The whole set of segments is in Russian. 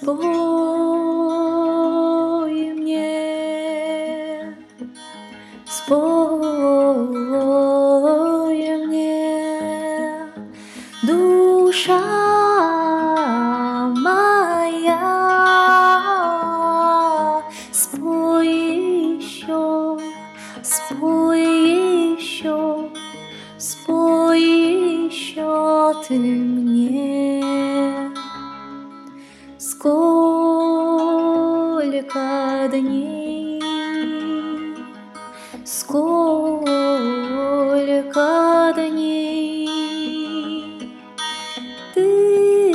Спой мне, спой мне, душа моя, спой еще, спой еще, спой еще ты мне. Сколько дней, сколько дней ты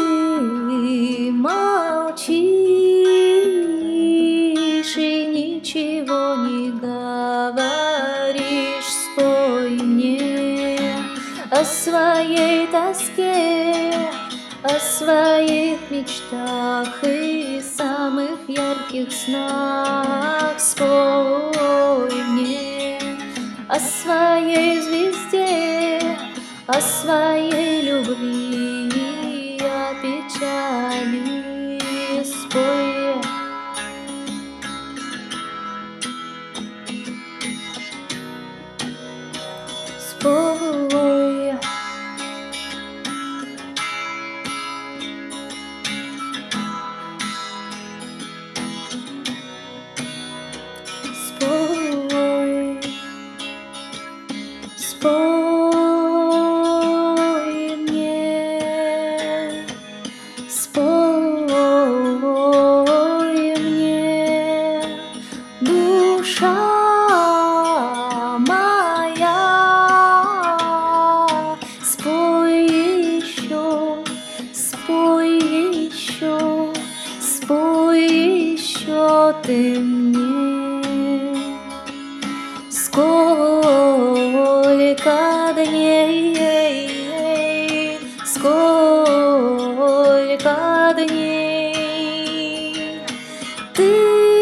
молчишь и ничего не говоришь. Спой мне о своей тоске, о своих мечтах и самых ярких снах. Спой мне о своей звезде, о своей любви и о печали. Спой. Спой. Спой, спой мне, спой мне, душа моя, спой еще, спой еще, спой еще ты мне. Сколько дней, сколько дней ты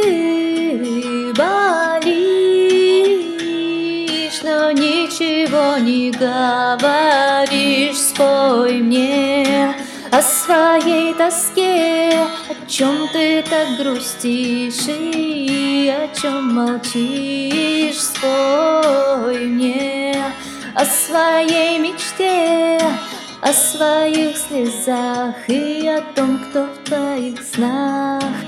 болишь, но ничего не говоришь. Спой мне о своей тоске, о чем ты так грустишь и о чем молчишь. Спой мне о своей мечте, о своих слезах и о том, кто в твоих снах.